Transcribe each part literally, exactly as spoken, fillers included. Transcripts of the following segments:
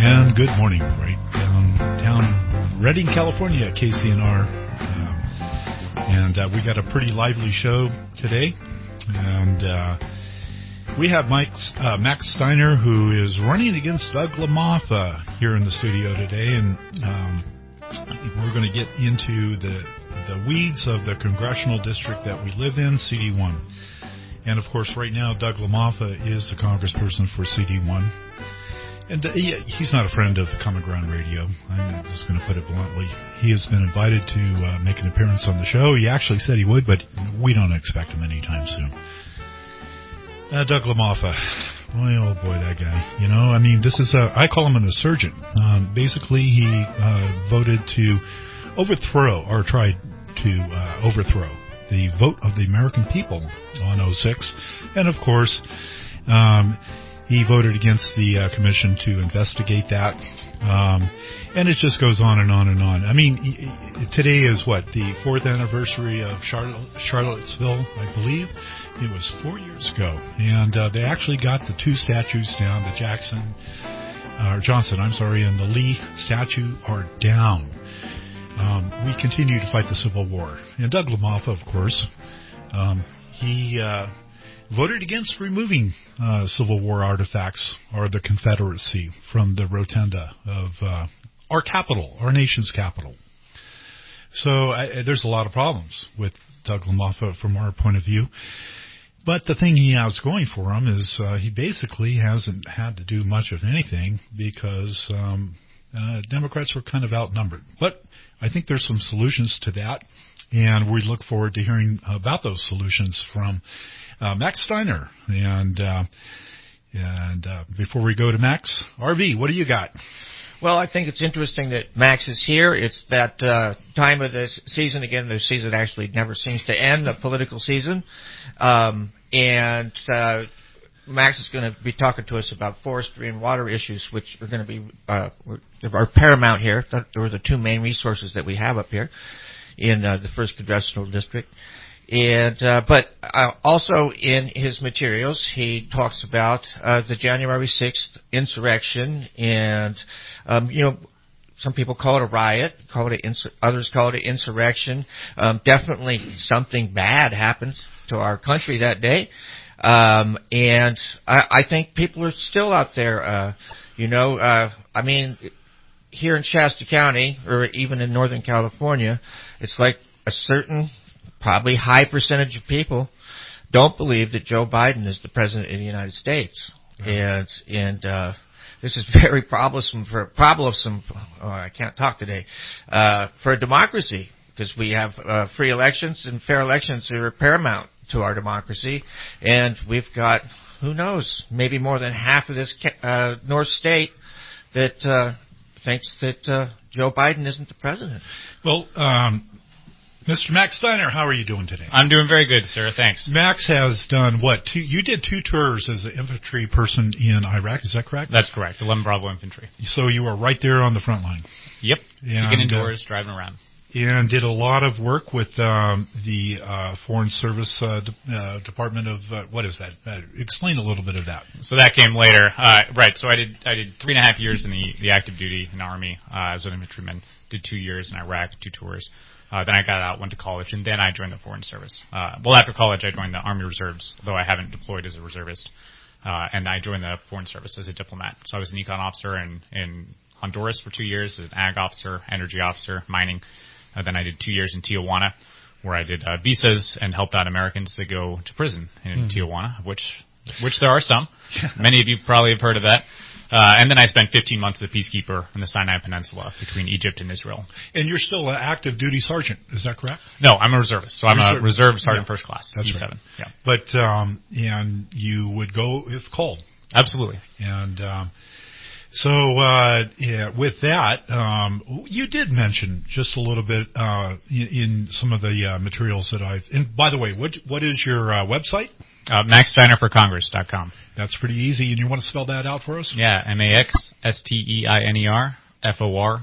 And good morning, right down, down Redding, California, K C N R. Um, and uh, we got a pretty lively show today. And uh, we have Mike's, uh, Max Steiner, who is running against Doug LaMotha here in the studio today. And um, we're going to get into the, the weeds of the congressional district that we live in, C D one. And, of course, right now, Doug LaMotha is the congressperson for C D one. And uh, he, he's not a friend of Common Ground Radio. I'm just going to put it bluntly. He has been invited to uh, make an appearance on the show. He actually said he would, but we don't expect him anytime soon. Uh, Doug LaMotha. Boy, oh boy, that guy. You know, I mean, this is a, I call him an insurgent. Um, basically, he uh, voted to overthrow, or tried to uh, overthrow, the vote of the American people on oh six. And, of course, um, he voted against the uh, commission to investigate that. Um, and it just goes on and on and on. I mean, today is what, the fourth anniversary of Charlotte, Charlottesville, I believe. It was four years ago. And uh, they actually got the two statues down, the Jackson, uh, or Johnson, I'm sorry, and the Lee statue are down. Um, we continue to fight the Civil War. And Doug LaMotha, of course, um, he uh, voted against removing uh, Civil War artifacts or the Confederacy from the rotunda of uh, our capital, our nation's capital. So I, there's a lot of problems with Doug LaMotha from our point of view. But the thing he has going for him is uh, he basically hasn't had to do much of anything because um, uh, Democrats were kind of outnumbered. But I think there's some solutions to that, and we look forward to hearing about those solutions from uh, Max Steiner. And uh, and uh, before we go to Max, R V, what do you got? Well, I think it's interesting that Max is here. It's that uh, time of the season. Again, the season actually never seems to end, the political season. Um, and uh, Max is going to be talking to us about forestry and water issues, which are going to be uh, are paramount here. Those are the two main resources that we have up here in uh, the first congressional district. And uh, but uh, also in his materials, he talks about uh, the January sixth insurrection, and um, you know, some people call it a riot, call it a insur- others call it an insurrection. Um, definitely something bad happened to our country that day, um, and I, I think people are still out there. Uh, you know, uh, I mean, here in Shasta County, or even in Northern California, it's like a certain, probably high percentage of people don't believe that Joe Biden is the president of the United States. Mm-hmm. And, and, uh, this is very troublesome for, troublesome, oh, I can't talk today, uh, for a democracy, because we have, uh, free elections, and fair elections are paramount to our democracy. And we've got, who knows, maybe more than half of this, uh, North State that, uh, thinks that, uh, Joe Biden isn't the president. Well, um, Mister Max Steiner, how are you doing today? I'm doing very good, sir. Thanks. Max has done what? Two, you did two tours as an infantry person in Iraq. Is that correct? That's correct. eleven Bravo Infantry. So you were right there on the front line. Yep. And, Kicking indoors, uh, driving around. And did a lot of work with um, the uh, Foreign Service uh, de- uh, Department of uh, what is that? Uh, explain a little bit of that. So that came later, uh, right? So I did I did three and a half years in the, the active duty in the Army uh, as an infantryman. Did two years in Iraq, two tours. Uh, then I got out, went to college, and then I joined the Foreign Service. Uh, well, after college, I joined the Army Reserves, though I haven't deployed as a reservist. Uh, and I joined the Foreign Service as a diplomat. So I was an econ officer in, in Honduras for two years, as an ag officer, energy officer, mining. Uh, then I did two years in Tijuana, where I did uh, visas and helped out Americans to go to prison in mm-hmm. Tijuana, which which there are some. Many of you probably have heard of that. Uh, and then I spent fifteen months as a peacekeeper in the Sinai Peninsula between Egypt and Israel. And you're still an active duty sergeant, is that correct? No, I'm a reservist. So I'm Reserve. a reserve sergeant yeah. first class, That's E seven. Right. Yeah. But, um, and you would go if called. Absolutely. And, um, so, uh, yeah, with that, um, you did mention just a little bit, uh, in, in some of the, uh, materials that I've, and by the way, what, what is your, uh, website? Uh, Max Steiner for Congress dot com. That's pretty easy. And you want to spell that out for us? Yeah, M A X S T E I N E R F O R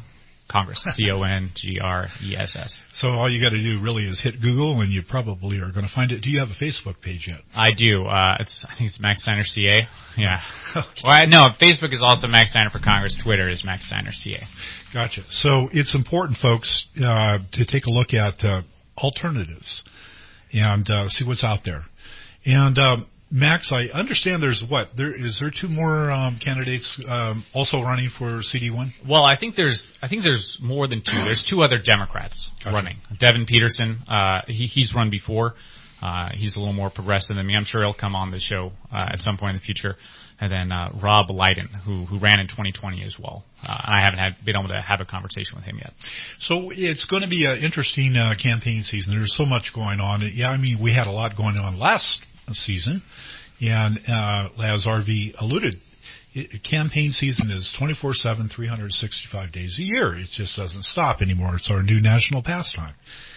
Congress. C O N G R E S S. So all you got to do really is hit Google, and you probably are going to find it. Do you have a Facebook page yet? I do. Uh, it's I think it's Max Steiner C A. Yeah. Okay. Well, I, no, Facebook is also Max Steiner for Congress. Twitter is Max Steiner C A. Gotcha. So it's important, folks, uh, to take a look at uh, alternatives and uh, see what's out there. And um, Max, I understand there's what? There is there two more um, candidates um, also running for C D one? Well, I think there's I think there's more than two. There's two other Democrats gotcha. running. Devin Peterson, uh, he, he's run before. Uh, he's a little more progressive than me. I'm sure he'll come on the show uh, at some point in the future. And then uh, Rob Leiden, who who ran in twenty twenty as well. Uh, and I haven't had, been able to have a conversation with him yet. So it's going to be an interesting uh, campaign season. There's so much going on. Yeah, I mean, we had a lot going on last season. And uh, as R V alluded, it, campaign season is twenty-four seven, three hundred sixty-five days a year. It just doesn't stop anymore. It's our new national pastime.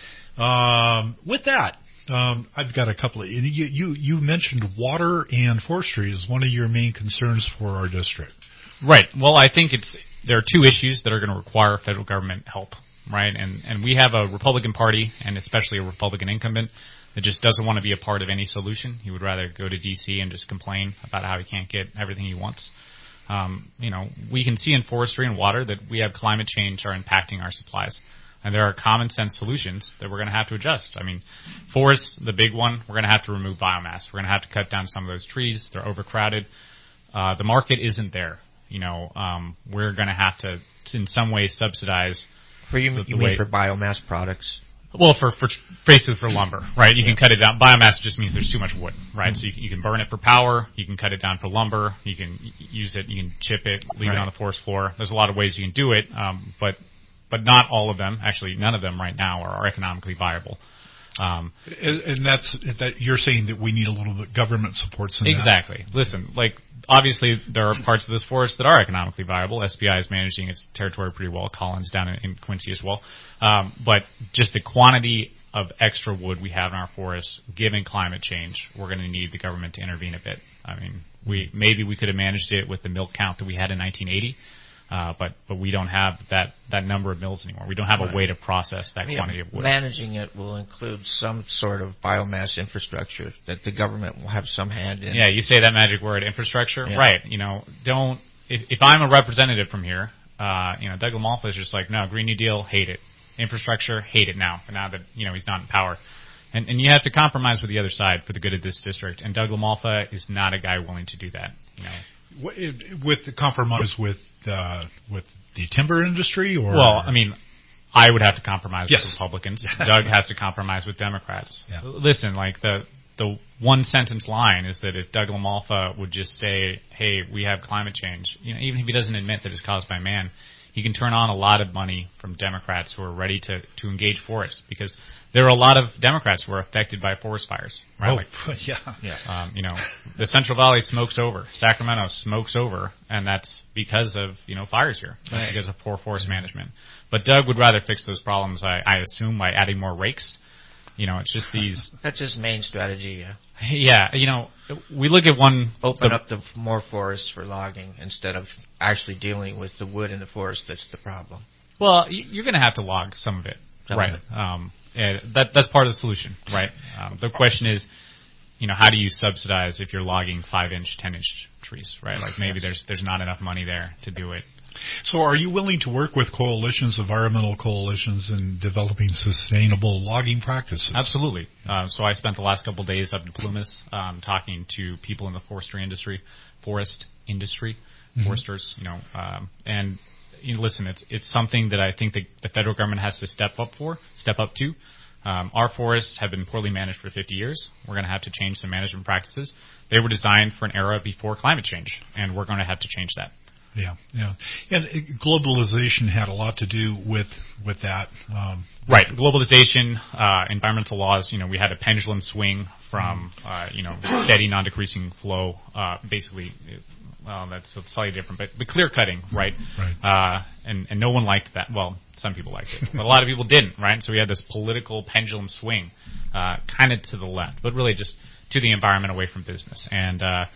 Um, with that, um, I've got a couple of you, you. You mentioned water and forestry is one of your main concerns for our district. Right. Well, I think it's there are two issues that are going to require federal government help. Right. And and we have a Republican Party and especially a Republican incumbent that just doesn't want to be a part of any solution. He would rather go to D C and just complain about how he can't get everything he wants. Um, you know, we can see in forestry and water that we have climate change are impacting our supplies. And there are common sense solutions that we're going to have to adjust. I mean, forests, the big one, we're going to have to remove biomass. We're going to have to cut down some of those trees. They're overcrowded. Uh, the market isn't there. You know, um, we're going to have to, in some way, subsidize. For you, the, you the mean way, for biomass products? Well, for, for basically for lumber, right? You yeah. can cut it down. Biomass just means there's too much wood, right? Mm-hmm. So you, you can burn it for power. You can cut it down for lumber. You can use it. You can chip it, leave right. it on the forest floor. There's a lot of ways you can do it, um, but but not all of them. Actually, none of them right now are, are economically viable. Um, and, and that's that you're saying that we need a little bit government supports in exactly. that. Listen, like obviously there are parts of this forest that are economically viable. S B I is managing its territory pretty well. Collins down in, in Quincy as well. Um, but just the quantity of extra wood we have in our forests, given climate change, we're going to need the government to intervene a bit. I mean, we maybe we could have managed it with the mill count that we had in nineteen eighty. Uh, but but we don't have that, that number of mills anymore. We don't have right. a way to process that yeah, quantity of wood. Managing it will include some sort of biomass infrastructure that the government will have some hand in. Yeah, you say that magic word, infrastructure. Yeah. Right. You know, don't if, if I'm a representative from here, uh, you know, Doug LaMalfa is just like, no, Green New Deal, hate it. Infrastructure, hate it now. Now that you know he's not in power, and and you have to compromise with the other side for the good of this district. And Doug LaMalfa is not a guy willing to do that. You know, with the compromise with. Uh, with the timber industry, or well, I mean, I would have to compromise yes. with Republicans. Doug has to compromise with Democrats. Yeah. Listen, like the the one sentence line is that if Doug LaMalfa would just say, "Hey, we have climate change," you know, even if he doesn't admit that it's caused by man, he can turn on a lot of money from Democrats who are ready to to engage forests because there are a lot of Democrats who are affected by forest fires. Right? Oh, like, yeah. yeah. Um, you know, the Central Valley smokes over. Sacramento smokes over, and that's because of, you know, fires here. That's right. Because of poor forest mm-hmm. management. But Doug would rather fix those problems, I, I assume, by adding more rakes. You know, it's just these... That's his main strategy, yeah. Yeah, you know, we look at one... Open the, up the more forests for logging instead of actually dealing with the wood in the forest that's the problem. Well, you're going to have to log some of it. Some right. Of it. Um, and that that's part of the solution, right? Um, the question is, you know, how do you subsidize if you're logging five-inch, ten-inch trees, right? Like maybe there's there's not enough money there to do it. So are you willing to work with coalitions, environmental coalitions, in developing sustainable logging practices? Absolutely. Uh, so I spent the last couple of days up in Plumas um, talking to people in the forestry industry, forest industry, mm-hmm. foresters, you know, um, and you know, listen, it's it's something that I think the, the federal government has to step up for, step up to. Um, our forests have been poorly managed for fifty years. We're going to have to change some management practices. They were designed for an era before climate change, and we're going to have to change that. Yeah, yeah. And globalization had a lot to do with with that. Um, right. Globalization, uh, environmental laws, you know, we had a pendulum swing from, uh, you know, steady, non-decreasing flow, uh, basically, well, that's slightly different, but, but clear cutting, right? Right. Uh, and, and no one liked that. Well, some people liked it, but a lot of people didn't, right? So we had this political pendulum swing, uh, kind of to the left, but really just to the environment away from business. And, uh,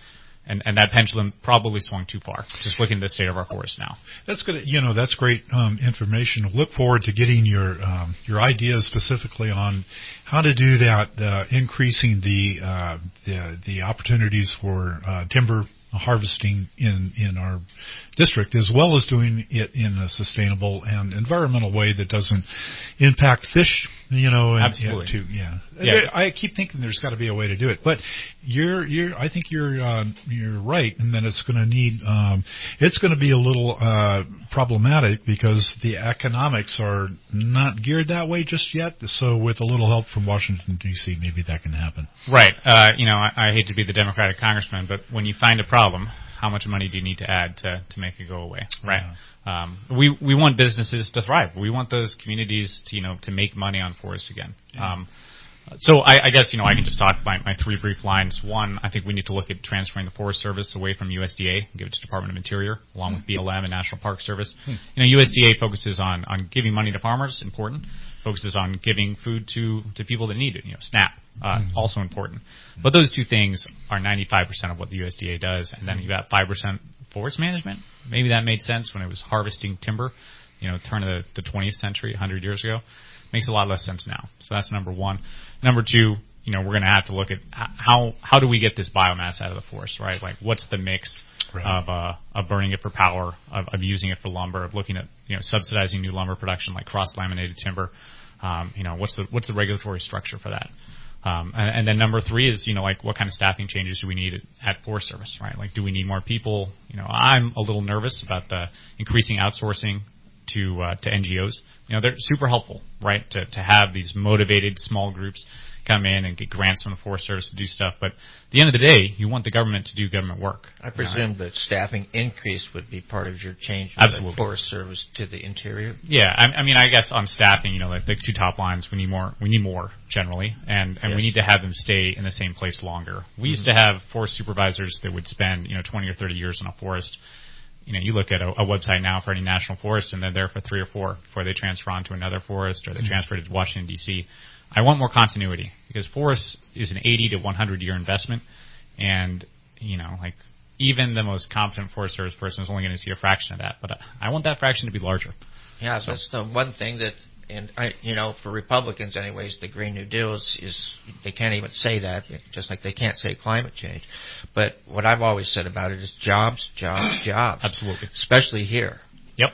And, and that pendulum probably swung too far, just looking at the state of our forests now. That's good. You know, that's great um, information. Look forward to getting your um, your ideas specifically on how to do that, uh, increasing the, uh, the the opportunities for uh, timber harvesting in, in our district, as well as doing it in a sustainable and environmental way that doesn't impact fish, you know. And, Absolutely. And to, yeah. yeah. I keep thinking there's got to be a way to do it, but you're, you're, I think you're, uh, you're right, and then it's going to need, um, it's going to be a little, uh, problematic because the economics are not geared that way just yet. So with a little help from Washington, D C, maybe that can happen. Right. Uh, you know, I, I hate to be the Democratic congressman, but when you find a problem, how much money do you need to add to, to make it go away? Right. Yeah. Um, we, we want businesses to thrive. We want those communities to, you know, to make money on forests again. Yeah. Um, so I, I guess, you know, I can just talk my, my three brief lines. One, I think we need to look at transferring the Forest Service away from U S D A and give it to Department of Interior, along with B L M and National Park Service. Hmm. You know, U S D A focuses on, on giving money to farmers, important. Focuses on giving food to, to people that need it, you know, SNAP, uh, hmm. also important. But those two things are ninety-five percent of what the U S D A does, and then you got five percent forest management. Maybe that made sense when it was harvesting timber, you know, turn of the, the twentieth century, one hundred years ago. Makes a lot less sense now. So that's number one. Number two, you know, we're going to have to look at how how do we get this biomass out of the forest, right? Like, what's the mix right. of uh, of burning it for power, of, of using it for lumber, of looking at, you know, subsidizing new lumber production like cross-laminated timber. Um, you know, what's the what's the regulatory structure for that? Um, and, and then number three is, you know, like, what kind of staffing changes do we need at Forest Service, right? Like, do we need more people? You know, I'm a little nervous about the increasing outsourcing to uh, to N G Os. You know, they're super helpful, right, to, to have these motivated small groups come in and get grants from the Forest Service to do stuff. But at the end of the day, you want the government to do government work. I presume you know? that staffing increase would be part of your change from Absolutely. the Forest Service to the Interior. Yeah, I, I mean, I guess on staffing, you know, like the two top lines, we need more. We need more generally, and and yes. we need to have them stay in the same place longer. We mm-hmm. used to have forest supervisors that would spend, you know, twenty or thirty years in a forest. You know, you look at a, a website now for any national forest, and they're there for three or four before they transfer on to another forest or they mm-hmm. transfer to Washington, D C. I want more continuity because forests is an eighty to one hundred year investment, and, you know, like, even the most competent Forest Service person is only going to see a fraction of that. But I want that fraction to be larger. Yeah, so. That's the one thing that, and I, you know, for Republicans anyways, the Green New Deal is, is, they can't even say that, just like they can't say climate change. But what I've always said about it is jobs, jobs, jobs. Absolutely. Especially here. Yep.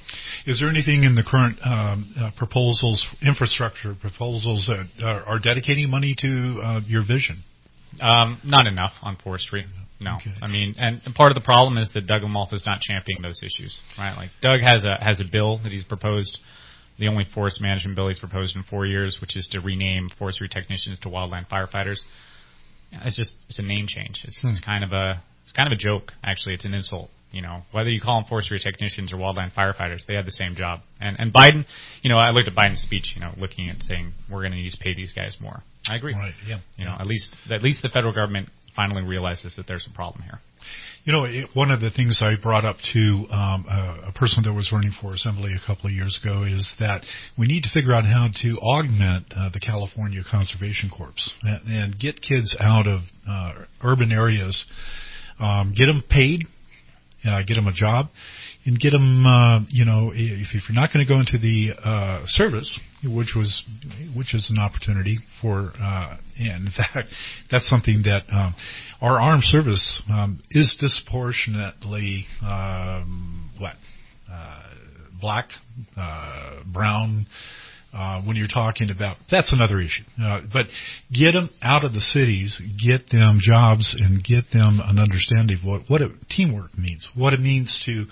Is there anything in the current um, uh, proposals, infrastructure proposals, that are, are dedicating money to uh, your vision? Um, not enough on forestry. No. Okay. I mean, and, and part of the problem is that Doug Umulf is not championing those issues, right? Like, Doug has a has a bill that he's proposed, the only forest management bill he's proposed in four years, which is to rename forestry technicians to wildland firefighters. It's just it's a name change. It's, hmm. it's kind of a it's kind of a joke. Actually, it's an insult. You know, whether you call them forestry technicians or wildland firefighters, they have the same job. And and Biden, you know, I looked at Biden's speech, you know, looking at saying we're going to need to pay these guys more. I agree. Right. Yeah. You know, at least at least the federal government finally realizes that there's a problem here. You know, it, one of the things I brought up to um, a, a person that was running for assembly a couple of years ago is that we need to figure out how to augment uh, the California Conservation Corps and, and get kids out of uh, urban areas, um, get them paid, uh, get them a job, and get them, uh, you know, if, if you're not going to go into the uh, service, which was, which is an opportunity for, uh, and in fact, that's something that um, our armed service um, is disproportionately um, what uh, black, uh, brown. Uh, when you're talking about, that's another issue. Uh, but get them out of the cities, get them jobs, and get them an understanding of what what it, teamwork means, what it means to.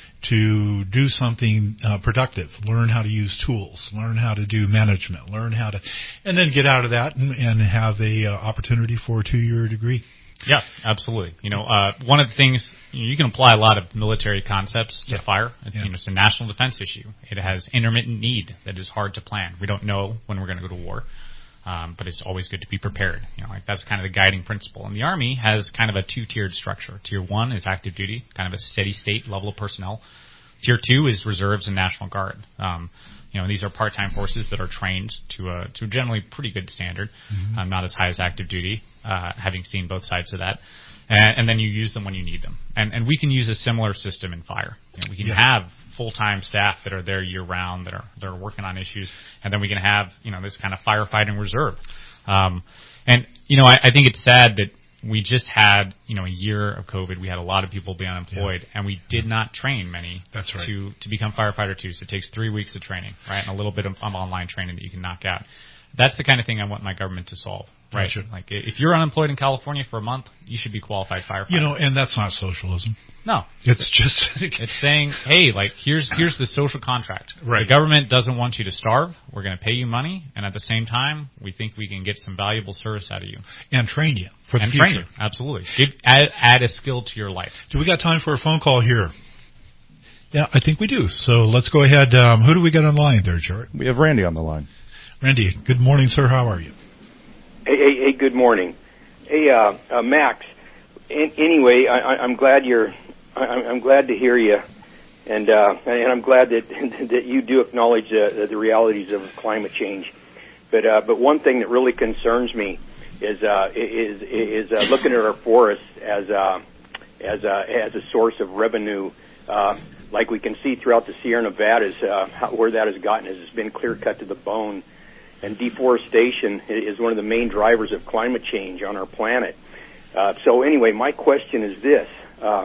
to do something uh, productive, learn how to use tools, learn how to do management, learn how to, and then get out of that and, and have a uh, opportunity for a two-year degree. Yeah, absolutely. You know, uh, one of the things, you know, you can apply a lot of military concepts to yeah. fire. It's, yeah. you know, it's a national defense issue. It has intermittent need that is hard to plan. We don't know when we're going to go to war. Um, but it's always good to be prepared. You know, like that's kind of the guiding principle. And the Army has kind of a two-tiered structure. Tier one is active duty, kind of a steady state level of personnel. Tier two is reserves and National Guard. Um, you know, these are part-time forces that are trained to a to a generally pretty good standard, mm-hmm. um, not as high as active duty, uh, having seen both sides of that. and, and then you use them when you need them. And and we can use a similar system in fire. You know, we can yeah. have full-time staff that are there year-round that are that are working on issues, and then we can have you know this kind of firefighting reserve. Um, and you know, I, I think it's sad that we just had you know a year of COVID. We had a lot of people be unemployed, yeah. and we did not train many That's right. to to become firefighter two. So it takes three weeks of training, right, and a little bit of um, online training that you can knock out. That's the kind of thing I want my government to solve. Right. Gotcha. Like, if you're unemployed in California for a month, you should be qualified firefighter. You know, and that's not socialism. No. It's just... it's saying, hey, like, here's here's the social contract. Right. The government doesn't want you to starve. We're going to pay you money, and at the same time, we think we can get some valuable service out of you. And train you for the and future. And train you, absolutely. Give, add, add a skill to your life. Do we got time for a phone call here? Yeah, I think we do. So let's go ahead. Um, who do we got on the line there, Jared? We have Randy on the line. Randy, good morning, sir. How are you? Hey, hey, hey, good morning. Hey, uh, uh, Max. In, anyway, I, I, I'm glad you're. I, I'm glad to hear you, and uh, and I'm glad that that you do acknowledge uh, the realities of climate change. But uh, but one thing that really concerns me is uh, is is uh, looking at our forests as uh, as uh, as a source of revenue. Uh, like we can see throughout the Sierra Nevadas, uh, how, where that has gotten is it's been clear cut to the bone. And deforestation is one of the main drivers of climate change on our planet. Uh, so anyway, my question is this. Uh,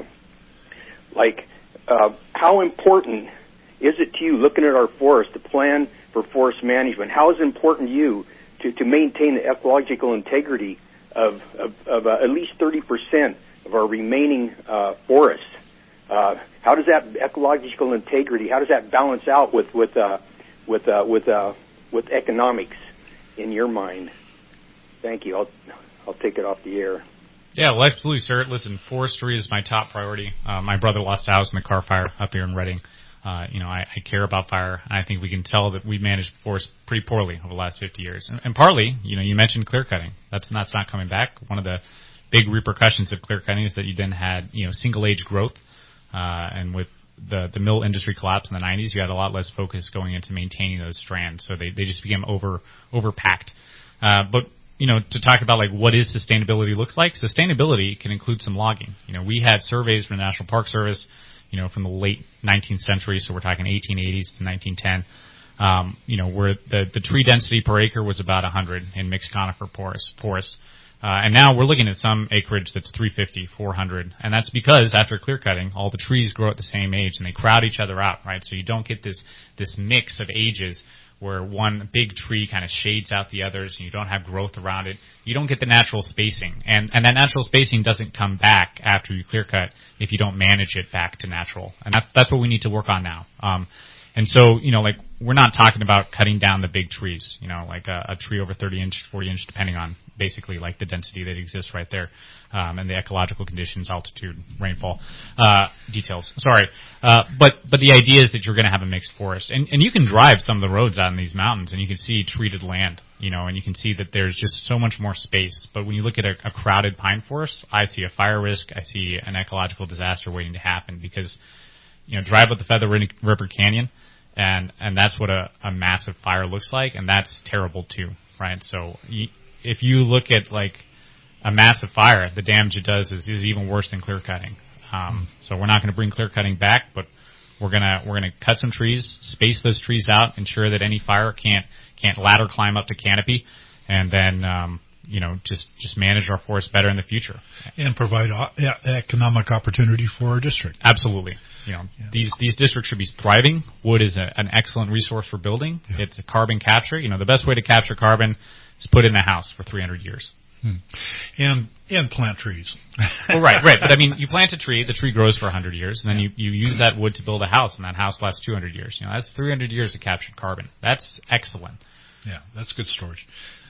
like, uh, how important is it to you, looking at our forest, the plan for forest management, how is it important to you to, to maintain the ecological integrity of, of, of uh, at least thirty percent of our remaining uh, forests? Uh, how does that ecological integrity, how does that balance out with, with, uh, with, uh, with, uh, with economics in your mind? Thank you. I'll I'll take it off the air. Yeah, well, absolutely, sir. Listen, forestry is my top priority. Uh, my brother lost a house in the Carr Fire up here in Redding. Uh, you know, I, I care about fire, and I think we can tell that we managed forest pretty poorly over the last fifty years. And, and partly, you know, you mentioned clear cutting. That's, that's not coming back. One of the big repercussions of clear cutting is that you then had, you know, single age growth, uh, and with the the mill industry collapse in the nineties, you had a lot less focus going into maintaining those strands, so they, they just became over overpacked. Uh, but you know, to talk about like what is sustainability looks like, sustainability can include some logging. You know, we had surveys from the National Park Service, you know, from the late nineteenth century, so we're talking eighteen eighties to nineteen ten. Um, you know, where the the tree density per acre was about one hundred in mixed conifer forests. forests. Uh, and now we're looking at some acreage that's three fifty, four hundred, and that's because after clear cutting, all the trees grow at the same age and they crowd each other out, right? So you don't get this this mix of ages where one big tree kind of shades out the others and you don't have growth around it. You don't get the natural spacing, and and that natural spacing doesn't come back after you clear cut if you don't manage it back to natural, and that's that's what we need to work on now. Um, And so, you know, like, we're not talking about cutting down the big trees, you know, like a, a tree over thirty inch, forty inch, depending on basically like the density that exists right there, um, and the ecological conditions, altitude, rainfall, uh, details. Sorry. Uh, but, but the idea is that you're going to have a mixed forest. And, and you can drive some of the roads out in these mountains and you can see treated land, you know, and you can see that there's just so much more space. But when you look at a, a crowded pine forest, I see a fire risk. I see an ecological disaster waiting to happen because, you know, drive up the Feather River Canyon, and and that's what a, a massive fire looks like, and that's terrible too, right? So you, if you look at like a massive fire, the damage it does is, is even worse than clear cutting. Um, so we're not going to bring clear cutting back, but we're gonna we're gonna cut some trees, space those trees out, ensure that any fire can't can't ladder climb up to canopy, and then um, you know just just manage our forest better in the future and provide o- economic opportunity for our district. Absolutely. You know, yeah. these these districts should be thriving. Wood is a, an excellent resource for building. Yeah. It's a carbon capture. You know, the best way to capture carbon is put it in a house for three hundred years. Hmm. And and plant trees. Well, right, right. But I mean, you plant a tree, the tree grows for one hundred years, and then you, you use that wood to build a house, and that house lasts two hundred years. You know, that's three hundred years of captured carbon. That's excellent. Yeah, that's good storage.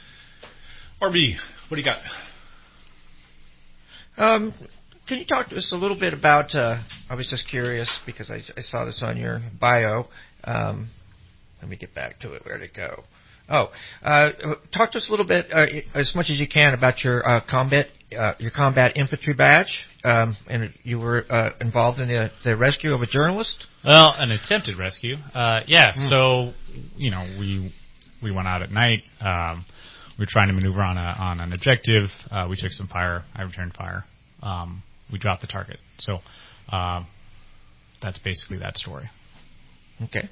R B, what do you got? Um. Can you talk to us a little bit about, uh, I was just curious because I, I saw this on your bio. Um, let me get back to it. Where'd it go? Oh, uh, talk to us a little bit, uh, as much as you can, about your uh, combat uh, your combat infantry badge. Um, and you were uh, involved in the, the rescue of a journalist? Well, an attempted rescue. Uh, yeah, mm. so, you know, we we went out at night. Um, we were trying to maneuver on a on an objective. Uh, we took some fire. I returned fire. um, we dropped the target. So um, that's basically that story. Okay.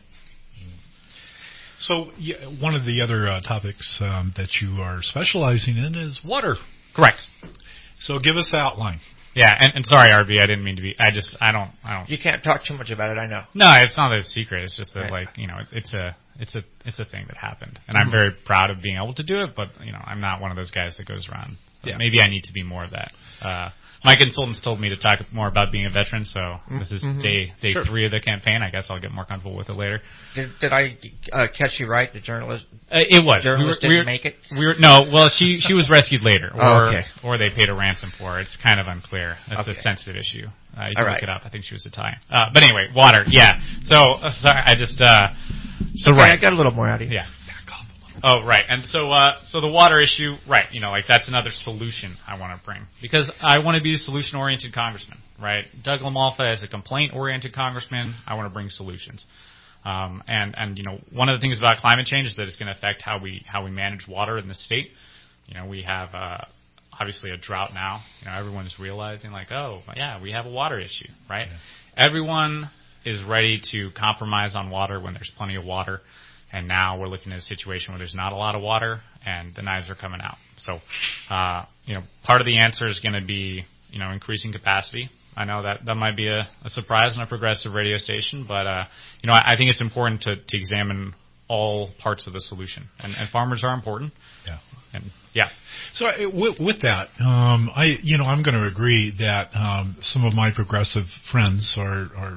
So yeah, one of the other uh, topics um, that you are specializing in is water. Correct. So give us the outline. Yeah, and, and sorry, R B, I didn't mean to be. I just, I don't, I don't. You can't talk too much about it. I know. No, it's not a secret. It's just that, right. like, you know, it's a, it's a, it's a thing that happened, and mm-hmm. I'm very proud of being able to do it. But you know, I'm not one of those guys that goes around. Yeah. Maybe I need to be more of that. Uh, my consultants told me to talk more about being a veteran, so this is mm-hmm. day day sure. three of the campaign. I guess I'll get more comfortable with it later. Did, did I uh, catch you right? The journalist, uh, it was journalist we were, didn't we were, make it. We were no. Well, she she was rescued later, or oh, okay. or they paid a ransom for her. It's kind of unclear. That's okay. a sensitive issue. Uh, you can All look right. it up. I think she was Italian. Uh, but anyway, water. Yeah. So uh, sorry, I just uh, so okay, right. I got a little more out of you. Yeah. Oh, right. And so, uh, so the water issue, right, you know, like that's another solution I want to bring. Because I want to be a solution-oriented congressman, right? Doug LaMalfa is a complaint-oriented congressman. I want to bring solutions. Um, and, and, you know, one of the things about climate change is that it's going to affect how we, how we manage water in the state. You know, we have, uh, obviously a drought now. You know, everyone's realizing like, oh, yeah, we have a water issue, right? Yeah. Everyone is ready to compromise on water when there's plenty of water. And now we're looking at a situation where there's not a lot of water, and the knives are coming out. So, uh, you know, part of the answer is going to be, you know, increasing capacity. I know that that might be a, a surprise on a progressive radio station, but, uh, you know, I, I think it's important to, to examine all parts of the solution. And, and farmers are important. Yeah. And, yeah. So uh, with, with that, um, I, you know, I'm going to agree that um, some of my progressive friends are, are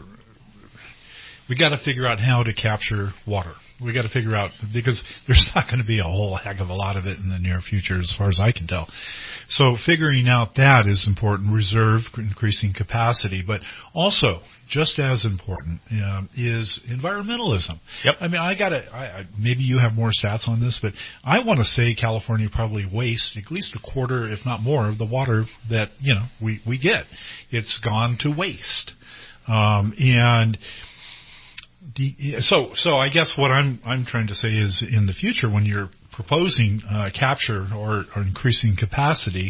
we got to figure out how to capture water. We got to figure out, because there's not going to be a whole heck of a lot of it in the near future as far as I can tell. So figuring out that is important, reserve, increasing capacity, but also just as important um, is environmentalism. Yep. I mean, I got to, I, maybe you have more stats on this, but I want to say California probably wastes at least a quarter, if not more, of the water that, you know, we, we get. It's gone to waste. Um, and The, so, so I guess what I'm I'm trying to say is, in the future, when you're proposing uh, capture or, or increasing capacity,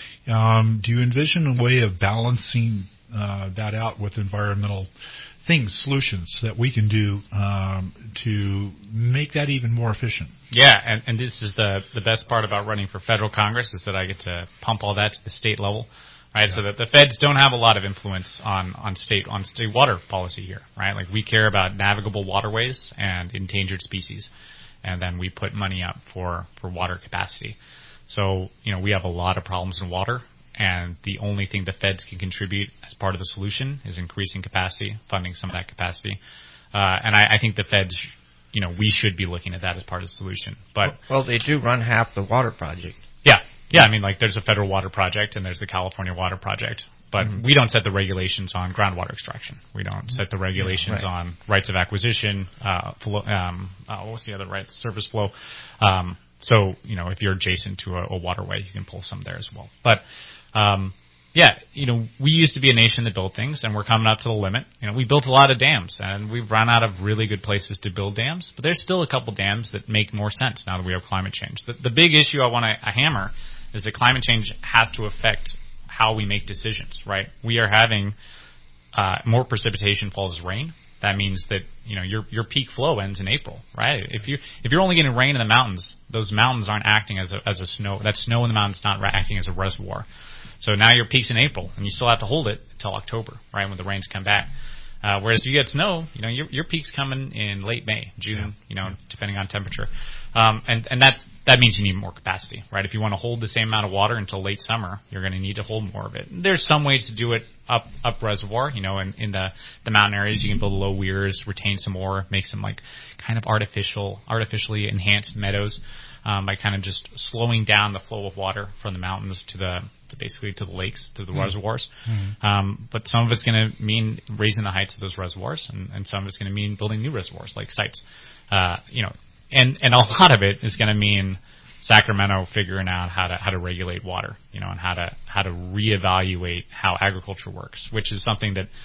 um, do you envision a way of balancing uh, that out with environmental things, solutions that we can do um, to make that even more efficient? Yeah, and, and this is the the best part about running for federal Congress, is that I get to pump all that to the state level. Right, yeah. So that the feds don't have a lot of influence on, on state on state water policy here, right? Like, we care about navigable waterways and endangered species, and then we put money up for, for water capacity. So, you know, we have a lot of problems in water, and the only thing the feds can contribute as part of the solution is increasing capacity, funding some of that capacity. Uh, and I, I think the feds, you know, we should be looking at that as part of the solution. But well, they do run half the water project. Yeah. Yeah, I mean, like, there's a federal water project and there's the California water project, but mm-hmm. we don't set the regulations on groundwater extraction. We don't set the regulations yeah, right. on rights of acquisition, uh, flow, um, uh, what's the other rights? Surface flow. Um, so, you know, if you're adjacent to a, a waterway, you can pull some there as well. But, um, yeah, you know, we used to be a nation that built things, and we're coming up to the limit. You know, we built a lot of dams, and we've run out of really good places to build dams, but there's still a couple dams that make more sense now that we have climate change. The, the big issue I want to hammer is that climate change has to affect how we make decisions, right? We are having uh, more precipitation falls as rain. That means that, you know, your your peak flow ends in April, right? If you if you're only getting rain in the mountains, those mountains aren't acting as a as a snow. That snow in the mountains not acting as a reservoir. So now your peak's in April, and you still have to hold it until October, right, when the rains come back. Uh, whereas you get snow, you know, your your peak's coming in late May, June, yeah. you know, depending on temperature, um, and and that. That means you need more capacity, right? If you want to hold the same amount of water until late summer, you're going to need to hold more of it. There's some ways to do it up up reservoir, you know, in, in the, the mountain areas. You can build low weirs, retain some more, make some like kind of artificial, artificially enhanced meadows um, by kind of just slowing down the flow of water from the mountains to the to basically to the lakes, to the mm. reservoirs. Mm. Um, but some of it's going to mean raising the heights of those reservoirs, and, and some of it's going to mean building new reservoirs like sites, uh, you know. And and a lot of it is going to mean Sacramento figuring out how to how to regulate water, you know, and how to how to reevaluate how agriculture works, which is something that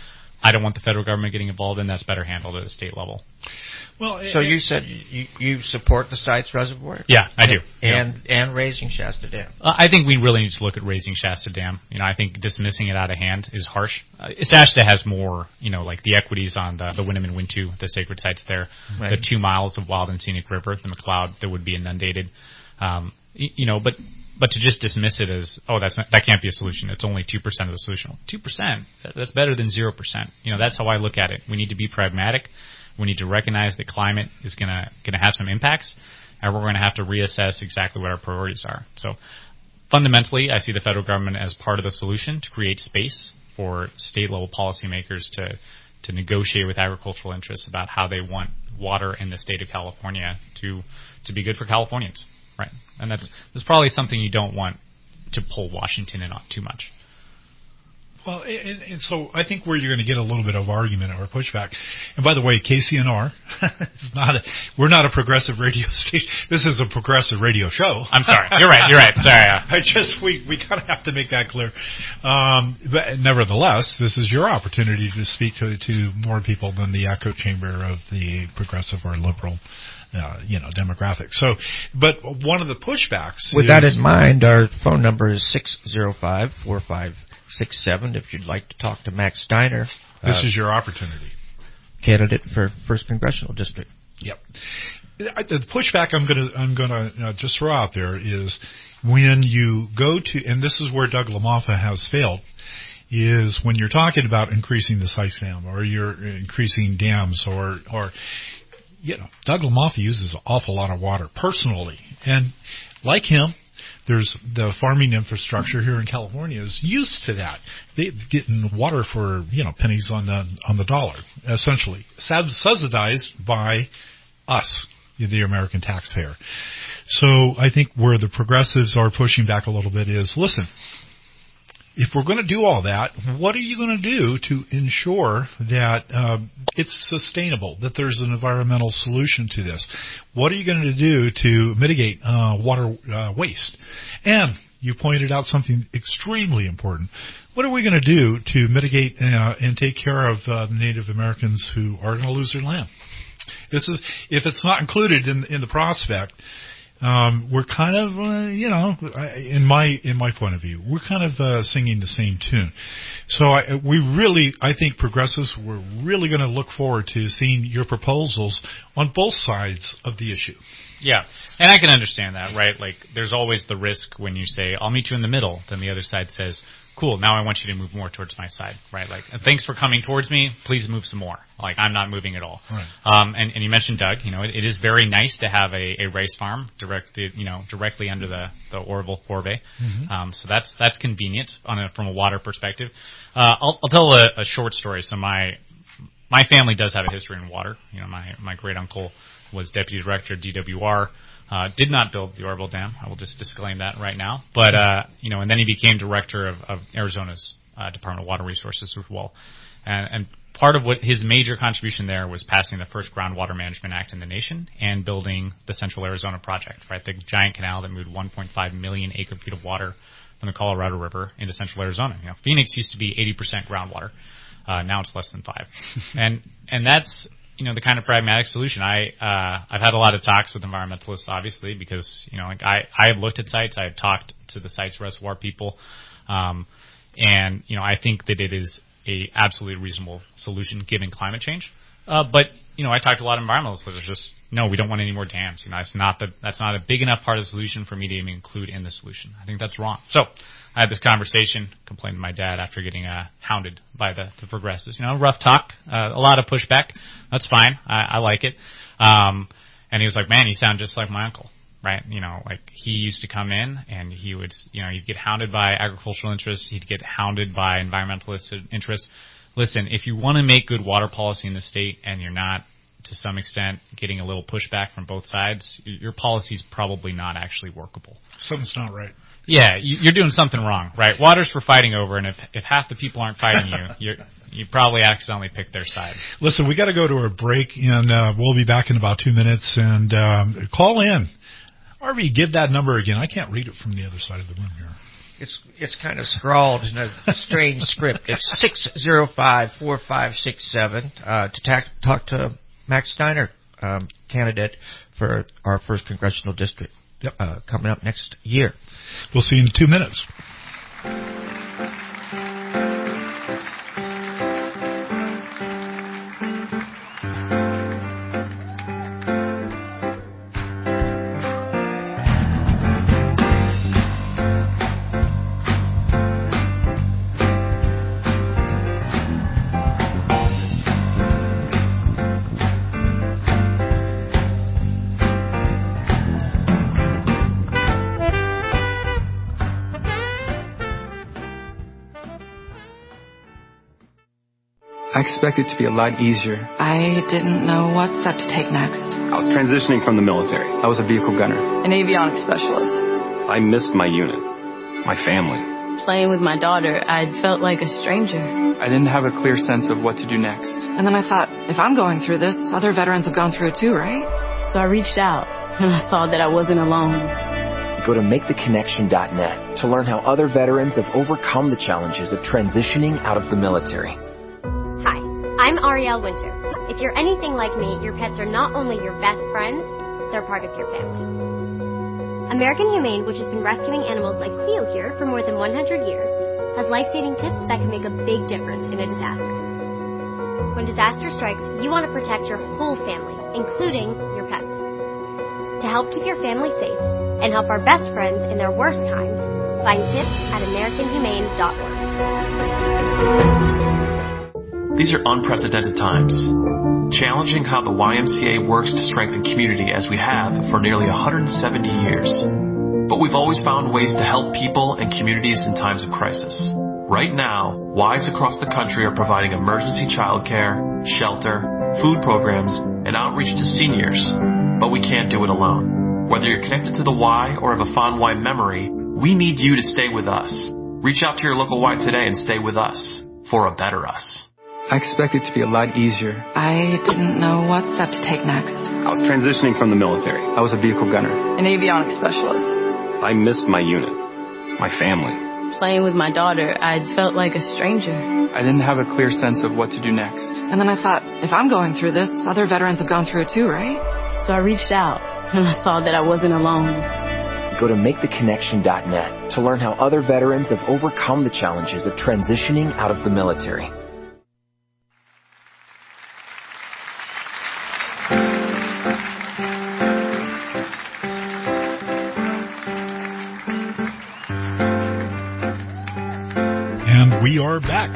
I don't want the federal government getting involved in. That's better handled at the state level. Well, so it, you said you, you support the Sites Reservoir? Yeah, I do. And yeah. and raising Shasta Dam. Uh, I think we really need to look at raising Shasta Dam. You know, I think dismissing it out of hand is harsh. Uh, Shasta has more, you know, like the equities on the, the Wyndham and Wintu, the sacred sites there, right. The two miles of wild and scenic river, the McLeod that would be inundated. Um, you, you know, but but to just dismiss it as, oh, that's not, that can't be a solution. It's only two percent of the solution. two percent, that's better than zero percent. You know, that's how I look at it. We need to be pragmatic. We need to recognize that climate is going to going to have some impacts, and we're going to have to reassess exactly what our priorities are. So fundamentally, I see the federal government as part of the solution to create space for state-level policymakers to, to negotiate with agricultural interests about how they want water in the state of California to to be good for Californians. Right, and that's, that's probably something you don't want to pull Washington in on too much. Well, and, and so I think where you're going to get a little bit of argument or pushback. And by the way, K C N R, it's not a, we're not a progressive radio station. This is a progressive radio show. I'm sorry. You're right. You're right. Sorry. I just we we kind of have to make that clear. Um, but nevertheless, this is your opportunity to speak to to more people than the echo chamber of the progressive or liberal. Uh, you know, demographic. So, but one of the pushbacks. With is, that in mind, our phone number is six zero five, four five six seven. If you'd like to talk to Max Steiner, this uh, is your opportunity. Candidate for first congressional district. Yep. The pushback I'm going to I'm going to uh, just throw out there is when you go to, and this is where Doug LaMoffa has failed, is when you're talking about increasing the Sites Dam or you're increasing dams or or. You know, Doug LaMoffa uses an awful lot of water personally. And like him, there's the farming infrastructure here in California is used to that. They're getting water for, you know, pennies on the on the dollar, essentially. Subsidized by us, the American taxpayer. So I think where the progressives are pushing back a little bit is, listen, if we're going to do all that, what are you going to do to ensure that uh, it's sustainable, that there's an environmental solution to this? What are you going to do to mitigate uh, water uh, waste? And you pointed out something extremely important. What are we going to do to mitigate uh, and take care of uh, the Native Americans who are going to lose their land? This is, if it's not included in, in the prospect, Um, we're kind of, uh, you know, in my in my point of view, we're kind of uh, singing the same tune. So I, we really, I think progressives, we're really going to look forward to seeing your proposals on both sides of the issue. Yeah, and I can understand that, right? Like, there's always the risk when you say, I'll meet you in the middle, then the other side says, cool, now I want you to move more towards my side, right? Like, thanks for coming towards me, please move some more. Like, I'm not moving at all. Right. Um, and, and you mentioned Doug, you know, it, it is very nice to have a, a rice farm directed, you know, directly under the, the Oroville Forebay. Mm-hmm. Um, so that's, that's convenient on a, from a water perspective. Uh, I'll, I'll tell a, a short story. So my, my family does have a history in water. You know, my, my great uncle was deputy director at D W R. Uh, did not build the Oroville Dam. I will just disclaim that right now. But, uh, you know, and then he became director of, of Arizona's uh, Department of Water Resources as well. And, and part of what his major contribution there was passing the first Groundwater Management Act in the nation and building the Central Arizona Project, right? The giant canal that moved one point five million acre feet of water from the Colorado River into Central Arizona. You know, Phoenix used to be eighty percent groundwater. Uh, now it's less than five. and, and that's, you know, the kind of pragmatic solution. I, uh, I've had a lot of talks with environmentalists, obviously, because, you know, like I, I have looked at sites. I have talked to the Sites Reservoir people. Um, and, you know, I think that it is a absolutely reasonable solution given climate change. Uh, but, you know, I talked to a lot of environmentalists that are just, no, we don't want any more dams. You know, that's not the, that's not a big enough part of the solution for me to even include in the solution. I think that's wrong. So I had this conversation, complained to my dad after getting uh, hounded by the, the progressives. You know, rough talk, uh, a lot of pushback. That's fine. I, I like it. Um, and he was like, man, you sound just like my uncle, right? You know, like he used to come in and he would, you know, he'd get hounded by agricultural interests. He'd get hounded by environmentalist interests. Listen, if you want to make good water policy in the state and you're not, to some extent, getting a little pushback from both sides, your policy's probably not actually workable. Something's not right. Yeah, you're doing something wrong, right? Water's for fighting over, and if, if half the people aren't fighting you, you're, you probably accidentally picked their side. Listen, we got to go to a break, and uh, we'll be back in about two minutes. And um, call in. R V, give that number again. I can't read it from the other side of the room here. It's it's kind of scrawled in a strange script. It's six zero five, four five six seven uh, to ta- talk to Max Steiner, um, candidate for our first congressional district. Yep. Uh, coming up next year. We'll see you in two minutes. I expected it to be a lot easier. I didn't know what step to take next. I was transitioning from the military. I was a vehicle gunner. An avionics specialist. I missed my unit, my family. Playing with my daughter, I felt like a stranger. I didn't have a clear sense of what to do next. And then I thought, if I'm going through this, other veterans have gone through it too, right? So I reached out, and I saw that I wasn't alone. Go to make the connection dot net to learn how other veterans have overcome the challenges of transitioning out of the military. Hi, I'm Arielle Winter. If you're anything like me, your pets are not only your best friends, they're part of your family. American Humane, which has been rescuing animals like Cleo here for more than one hundred years, has life-saving tips that can make a big difference in a disaster. When disaster strikes, you want to protect your whole family, including your pets. To help keep your family safe and help our best friends in their worst times, find tips at american humane dot org. These are unprecedented times, challenging how the Y M C A works to strengthen community as we have for nearly one hundred seventy years. But we've always found ways to help people and communities in times of crisis. Right now, Ys across the country are providing emergency childcare, shelter, food programs, and outreach to seniors. But we can't do it alone. Whether you're connected to the Y or have a fond Y memory, we need you to stay with us. Reach out to your local Y today and stay with us for a better us. I expected it to be a lot easier. I didn't know what step to take next. I was transitioning from the military. I was a vehicle gunner. An avionics specialist. I missed my unit, my family. Playing with my daughter, I felt like a stranger. I didn't have a clear sense of what to do next. And then I thought, if I'm going through this, other veterans have gone through it too, right? So I reached out, and I saw that I wasn't alone. Go to make the connection dot net to learn how other veterans have overcome the challenges of transitioning out of the military. And we are back.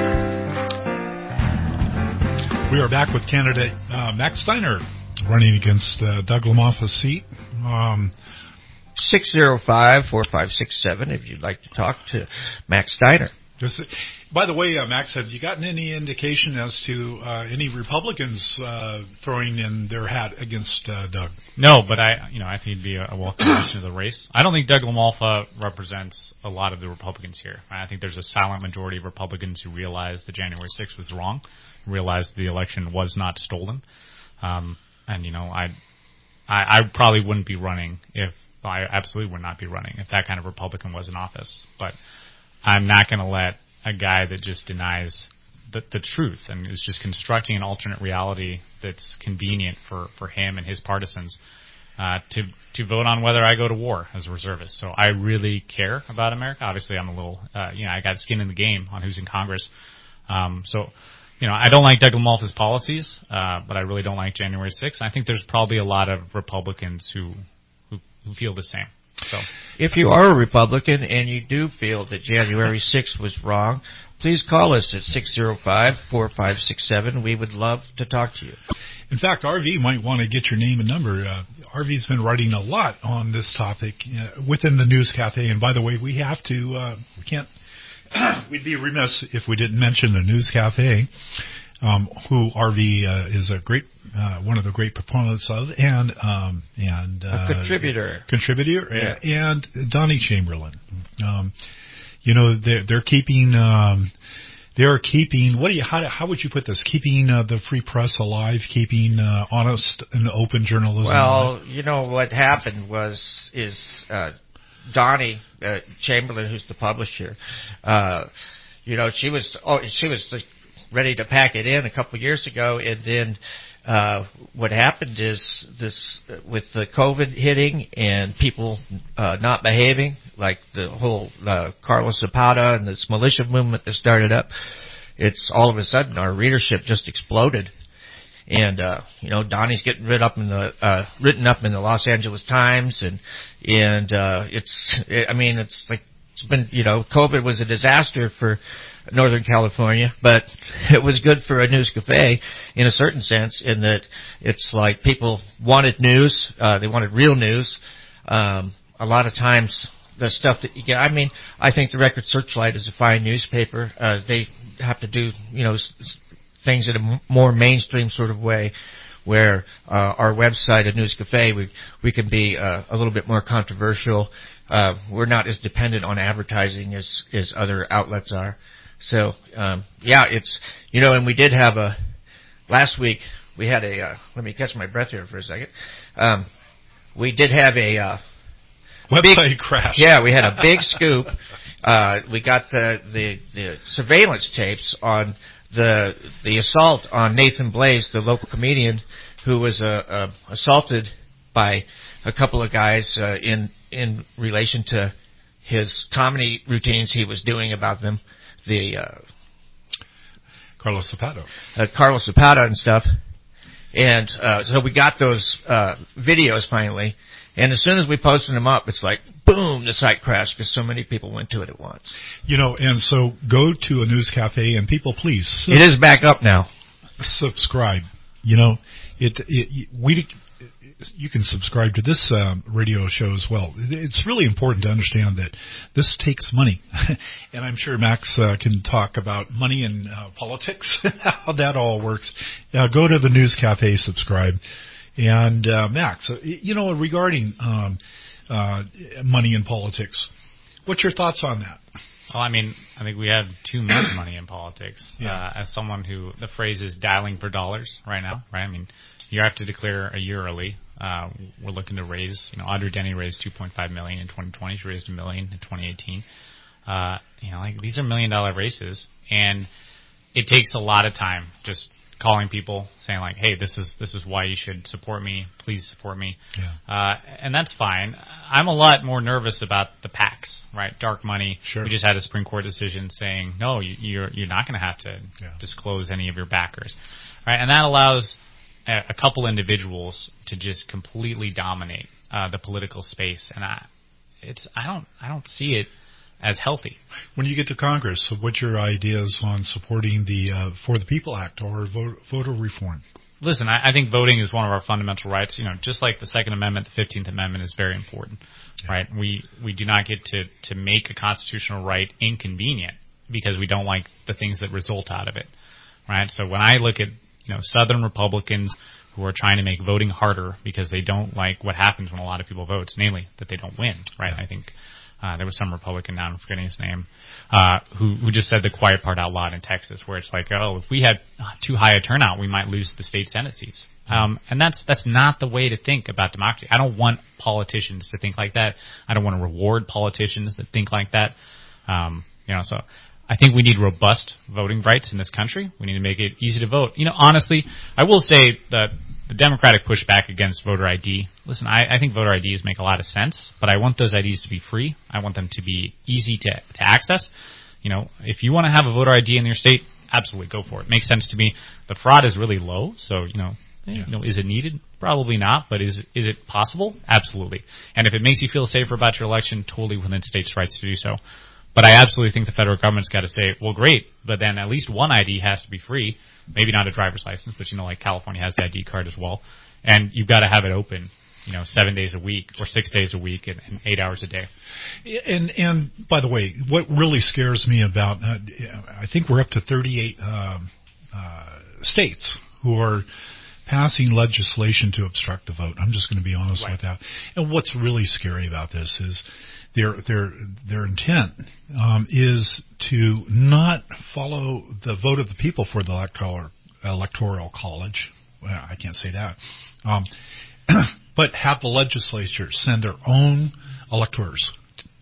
We are back with candidate uh, Max Steiner running against uh, Doug LaMoffa's seat. Um, six zero five, four five six seven if you'd like to talk to Max Steiner. This, by the way, uh, Max, have you gotten any indication as to uh, any Republicans uh, throwing in their hat against uh, Doug? No, but I, you know, I think he'd be a, a welcome addition to the race. I don't think Doug LaMoffa represents a lot of the Republicans here. I think there's a silent majority of Republicans who realize that January sixth was wrong, realized the election was not stolen, um, and you know, I, I, I probably wouldn't be running if I absolutely would not be running if that kind of Republican was in office, but I'm not going to let a guy that just denies the, the truth and is just constructing an alternate reality that's convenient for, for him and his partisans uh, to to vote on whether I go to war as a reservist. So I really care about America. Obviously, I'm a little, uh, you know, I got skin in the game on who's in Congress. Um, so, you know, I don't like Doug LaMoffa's policies, uh, but I really don't like January sixth. I think there's probably a lot of Republicans who who, who feel the same. So, if you are a Republican and you do feel that January sixth was wrong, please call us at six zero five, four five six seven. We would love to talk to you. In fact, R V might want to get your name and number. Uh, R V's been writing a lot on this topic uh, within the News Cafe. And by the way, we have to, uh, we can't, we'd be remiss if we didn't mention the News Cafe, um, who R V uh, is a great, uh, one of the great proponents of, and um, and uh, a contributor, contributor, yeah. and Donnie Chamberlain. Um, you know, they're they're keeping, um, they're keeping. What do you? How how would you put this? Keeping uh, the free press alive, keeping uh, honest and open journalism well, alive. You know what happened was is uh, Donnie uh, Chamberlain, who's the publisher, uh, you know, she was oh, she was ready to pack it in a couple of years ago, and then uh, what happened is this with the COVID hitting and people uh, not behaving, like the whole uh, Carlos Zapata and this militia movement that started up. It's all of a sudden our readership just exploded. And, uh, you know, Donnie's getting written up in the, uh, written up in the Los Angeles Times, and, and, uh, it's, it, I mean, it's like, it's been, you know, COVID was a disaster for Northern California, but it was good for a news cafe in a certain sense, in that it's like people wanted news, uh, they wanted real news. Um, a lot of times the stuff that you get, I mean, I think the Record Searchlight is a fine newspaper. Uh, they have to do, you know, s- things in a more mainstream sort of way, where uh, our website at News Cafe, we we can be uh, a little bit more controversial. Uh, we're not as dependent on advertising as as other outlets are. So um, yeah, it's, you know, and we did have a last week we had a uh, let me catch my breath here for a second. Um, we did have a uh, website big, crash. Yeah, we had a big scoop. Uh, we got the, the the surveillance tapes on the the assault on Nathan Blaze, the local comedian who was uh, uh, assaulted by a couple of guys uh, in in relation to his comedy routines he was doing about them, the uh, Carlos Zapata, uh, Carlos Zapata and stuff. And uh, so we got those uh, videos finally, and as soon as we posted them up, it's like, boom, the site crashed because so many people went to it at once. You know, and so go to a News Cafe, and people, please. Sub- it is back up now. Subscribe. You know, it, it we you can subscribe to this um, radio show as well. It's really important to understand that this takes money, and I'm sure Max uh, can talk about money and uh, politics, how that all works. Uh, go to the News Cafe, subscribe, and uh, Max, uh, you know, regarding um, uh, money and politics, what's your thoughts on that? Well, I mean, I think we have too much money in politics. Yeah. Uh, as someone who, the phrase is dialing for dollars right now, right? I mean, you have to declare a year early. Uh, we're looking to raise, you know, Audrey Denny raised two point five million dollars in twenty twenty. She raised a million in twenty eighteen. Uh, you know, like, these are million dollar races, and it takes a lot of time just calling people, saying like, hey, this is this is why you should support me. Please support me. Yeah. Uh, and that's fine. I'm a lot more nervous about the PACs, right? Dark money. Sure. We just had a Supreme Court decision saying, no, you, you're you're not going to have to yeah. disclose any of your backers, right? And that allows a, a couple individuals to just completely dominate uh, the political space, and I, it's I don't I don't see it as healthy. When you get to Congress, so what's your ideas on supporting the uh, For the People Act or vote, voter reform? Listen, I, I think voting is one of our fundamental rights. You know, just like the Second Amendment, the Fifteenth Amendment is very important, yeah. right? We we do not get to to make a constitutional right inconvenient because we don't like the things that result out of it, right? So when I look at, you know, Southern Republicans who are trying to make voting harder because they don't like what happens when a lot of people vote, namely that they don't win, right? Yeah. I think uh, there was some Republican, now I'm forgetting his name, uh, who who just said the quiet part out loud in Texas, where it's like, oh, if we had too high a turnout, we might lose the state Senate seats. Um, and that's that's not the way to think about democracy. I don't want politicians to think like that. I don't want to reward politicians that think like that. Um, you know, so I think we need robust voting rights in this country. We need to make it easy to vote. You know, honestly, I will say that the Democratic pushback against voter I D, listen, I, I think voter I Ds make a lot of sense, but I want those I Ds to be free. I want them to be easy to, to access. You know, if you want to have a voter I D in your state, absolutely go for it. Makes sense to me. The fraud is really low, so, you know, Yeah. you know, is it needed? Probably not, but is is it possible? Absolutely. And if it makes you feel safer about your election, totally within states' rights to do so. But I absolutely think the federal government's got to say, well, great, but then at least one I D has to be free. Maybe not a driver's license, but, you know, like California has the I D card as well. And you've got to have it open, you know, seven days a week or six days a week and, and eight hours a day. And, and by the way, what really scares me about, uh, I think we're up to thirty-eight um, uh, states who are passing legislation to obstruct the vote. I'm just going to be honest Right. with that. And what's really scary about this is their their their intent um, is to not follow the vote of the people for the electoral electoral college. Well, I can't say that, um, but have the legislature send their own electors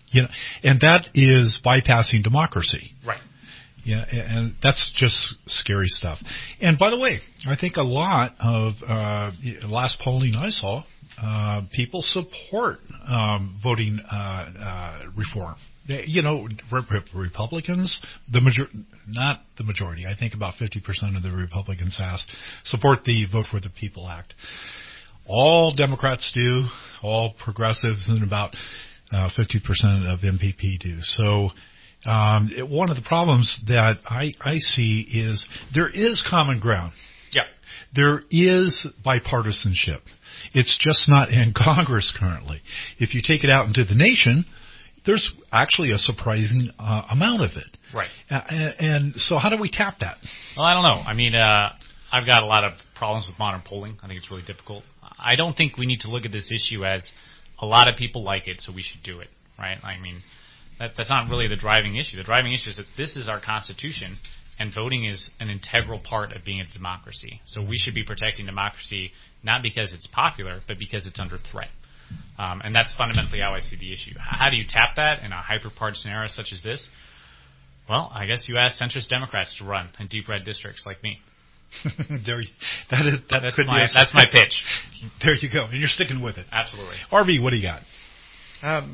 You know, and that is bypassing democracy. Right. Yeah, and that's just scary stuff. And by the way, I think a lot of uh, last polling I saw, uh, people support um, voting uh, uh, reform. They, you know, Republicans, the major, not the majority. I think about fifty percent of the Republicans asked support the Vote for the People Act. All Democrats do, all progressives, and about uh, fifty percent of M P P do. So. Um, it, one of the problems that I, I see is there is common ground. Yeah. There is bipartisanship. It's just not in Congress currently. If you take it out into the nation, there's actually a surprising uh, amount of it. Right. Uh, and, and so how do we tap that? Well, I don't know. I mean, uh, I've got a lot of problems with modern polling. I think it's really difficult. I don't think we need to look at this issue as a lot of people like it, so we should do it. Right? I mean... That, that's not really the driving issue. The driving issue is that this is our Constitution, and voting is an integral part of being a democracy. So we should be protecting democracy not because it's popular, but because it's under threat. Um, and that's fundamentally how I see the issue. How do you tap that in a hyper-partisan era such as this? Well, I guess you ask centrist Democrats to run in deep red districts like me. there, you, that is, that that's, could my, be a, that's my pitch. There you go. And you're sticking with it. Absolutely. R V, what do you got? Um,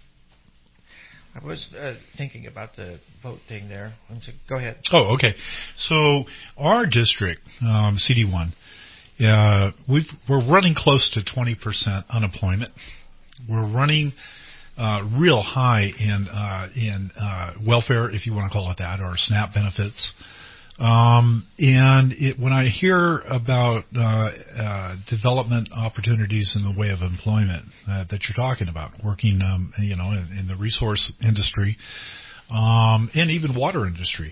I was uh, thinking about the vote thing there. Go ahead. Oh, okay. So our district, um, C D one, uh, we've, we're running close to twenty percent unemployment. We're running uh, real high in uh, in uh, welfare, if you want to call it that, or SNAP benefits. Um, and it, when I hear about uh, uh, development opportunities in the way of employment uh, that you're talking about, working, um, you know, in, in the resource industry, um, and even water industry,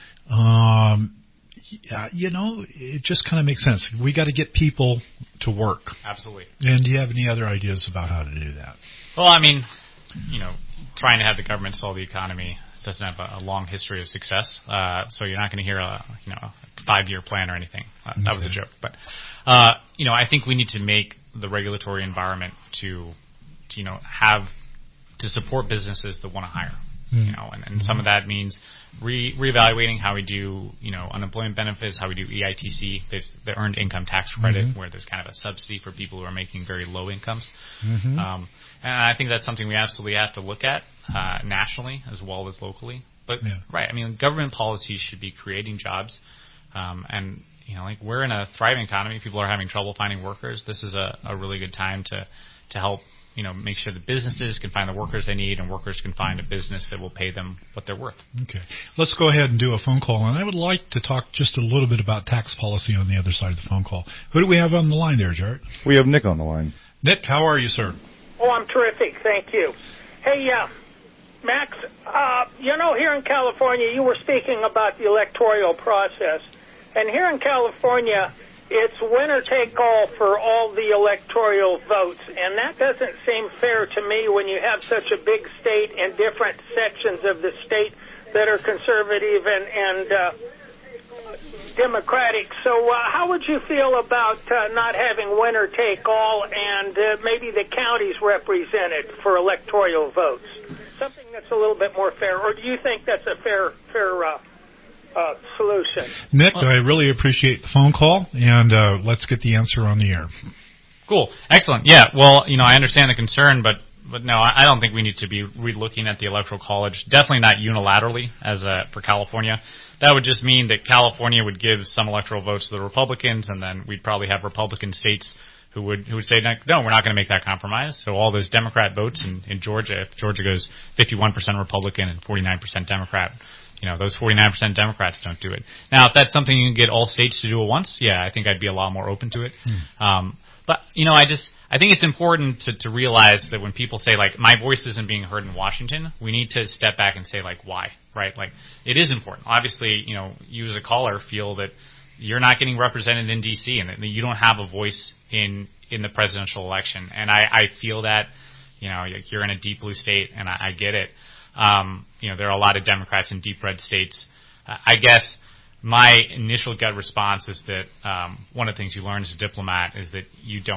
um, yeah, you know, it just kind of makes sense. We got to get people to work. Absolutely. And do you have any other ideas about how to do that? Well, I mean, you know, trying to have the government solve the economy doesn't have a, a long history of success, uh, so you're not going to hear a you know a five-year plan or anything. Uh, okay. That was a joke, but uh, you know I think we need to make the regulatory environment to, to you know have to support businesses that want to hire. Mm-hmm. You know, and, and mm-hmm. some of that means re reevaluating how we do you know unemployment benefits, how we do E I T C, the earned income tax credit, mm-hmm. where there's kind of a subsidy for people who are making very low incomes. Mm-hmm. Um, and I think that's something we absolutely have to look at. Uh, nationally as well as locally, but yeah. right. I mean, government policies should be creating jobs, um, and you know, like we're in a thriving economy. People are having trouble finding workers. This is a, a really good time to to help you know make sure that businesses can find the workers they need, and workers can find a business that will pay them what they're worth. Okay, let's go ahead and do a phone call, and I would like to talk just a little bit about tax policy on the other side of the phone call. Who do we have on the line there, Jared? We have Nick on the line. Nick, how are you, sir? Oh, I'm terrific, thank you. Hey, yeah. Uh, Max, uh, you know, here in California, you were speaking about the electoral process. And here in California, it's winner-take-all for all the electoral votes. And that doesn't seem fair to me when you have such a big state and different sections of the state that are conservative and, and uh, democratic. So uh, how would you feel about uh, not having winner-take-all and uh, maybe the counties represented for electoral votes? Something that's a little bit more fair, or do you think that's a fair, fair uh, uh, solution? Nick, I really appreciate the phone call, and uh, let's get the answer on the air. Cool, excellent. Yeah, well, you know, I understand the concern, but but no, I don't think we need to be re-looking at the Electoral College. Definitely not unilaterally as a, for California. That would just mean that California would give some electoral votes to the Republicans, and then we'd probably have Republican states who would who would say, no, we're not going to make that compromise. So all those Democrat votes in, in Georgia, if Georgia goes fifty-one percent Republican and forty-nine percent Democrat, you know, those forty-nine percent Democrats don't do it. Now, if that's something you can get all states to do at once, yeah, I think I'd be a lot more open to it. Hmm. Um, but, you know, I just, I think it's important to, to realize that when people say, like, my voice isn't being heard in Washington, we need to step back and say, like, why, right? Like, it is important. Obviously, you know, you as a caller feel that you're not getting represented in D C and that you don't have a voice in in the presidential election. And I, I feel that, you know, you're in a deep blue state, and I, I get it. Um, you know, there are a lot of Democrats in deep red states. Uh, I guess my initial gut response is that um, one of the things you learn as a diplomat is that you don't